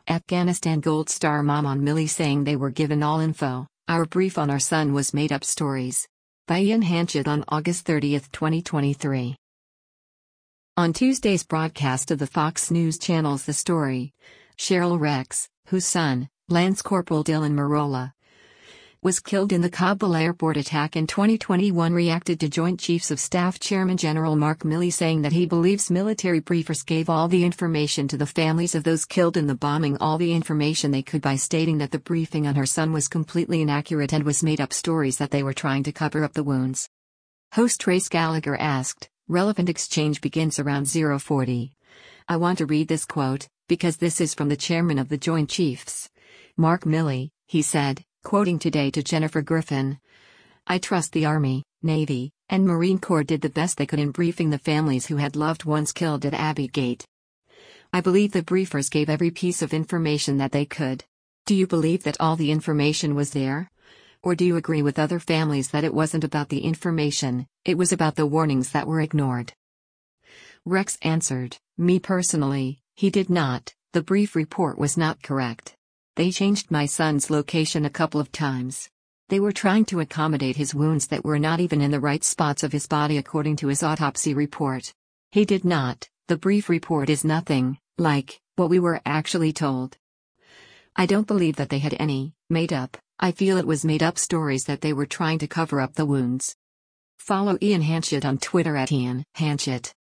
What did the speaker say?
Afghanistan Gold Star mom on Millie saying they were given all info. Our brief on our son was made up stories. By Ian Hanchett on August 30, 2023. On Tuesday's broadcast of the Fox News Channel's The Story, Cheryl Rex, whose son, Lance Corporal Dylan Merola, was killed in the Kabul airport attack in 2021, reacted to Joint Chiefs of Staff Chairman General Mark Milley saying that he believes military briefers gave all the information to the families of those killed in the bombing, all the information they could, by stating that the briefing on her son was completely inaccurate and was made up stories that they were trying to cover up the wounds. Host Trace Gallagher asked, relevant exchange begins around 0:40. I want to read this quote, because this is from the chairman of the Joint Chiefs, Mark Milley, he said, quoting today to Jennifer Griffin. I trust the Army, Navy, and Marine Corps did the best they could in briefing the families who had loved ones killed at Abbey Gate. I believe the briefers gave every piece of information that they could. Do you believe that all the information was there? Or do you agree with other families that it wasn't about the information, it was about the warnings that were ignored? Rex answered, me personally, he did not, the brief report was not correct. They changed my son's location a couple of times. They were trying to accommodate his wounds that were not even in the right spots of his body according to his autopsy report. He did not, the brief report is nothing like what we were actually told. I don't believe that they had any made up, I feel it was made up stories that they were trying to cover up the wounds. Follow Ian Hanchett on Twitter at Ian Hanchett.